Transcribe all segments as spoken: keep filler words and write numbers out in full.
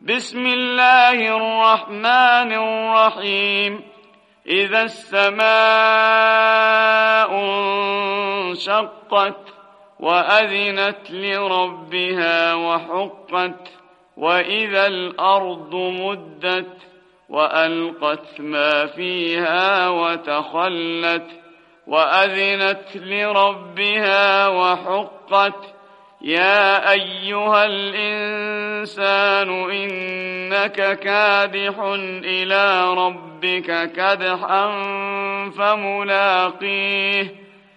بسم الله الرحمن الرحيم إذا السماء انشقت وأذنت لربها وحقت وإذا الأرض مدت وألقت ما فيها وتخلت وأذنت لربها وحقت يا أيها الإنسان إنك كادح إلى ربك كدحا فملاقيه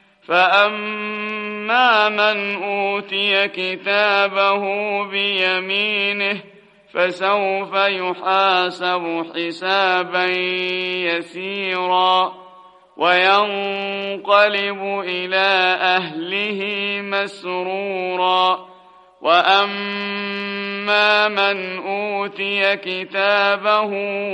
فأما من أوتي كتابه بيمينه فسوف يحاسب حسابا يسيرا وينقلب إلى أهله مسرورا وأما من أوتي كتابه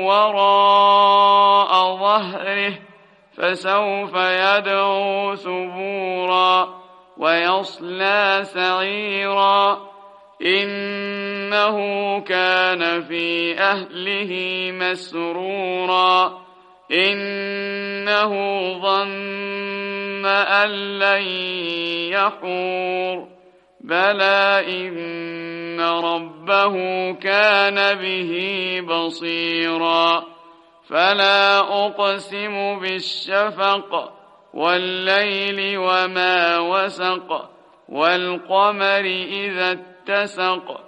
وراء ظهره فسوف يدعو ثبورا ويصلى سعيرا إنه كان في أهله مسرورا إنه ظن أن لن يحور بلى إن ربه كان به بصيرا فلا أقسم بالشفق والليل وما وسق والقمر إذا اتسق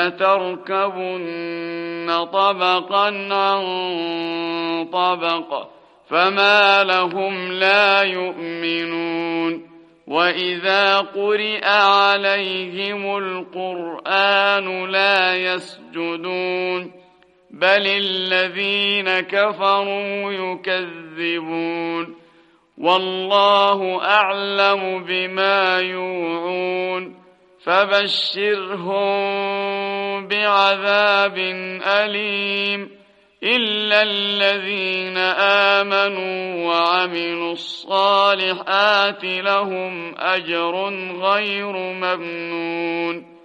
لتركبن طبقا عن طبق فما لهم لا يؤمنون وإذا قرئ عليهم القرآن لا يسجدون بل الذين كفروا يكذبون والله أعلم بما يوعون فبشرهم بعذاب أليم إلا الذين آمنوا وعملوا الصالحات لهم أجر غير ممنون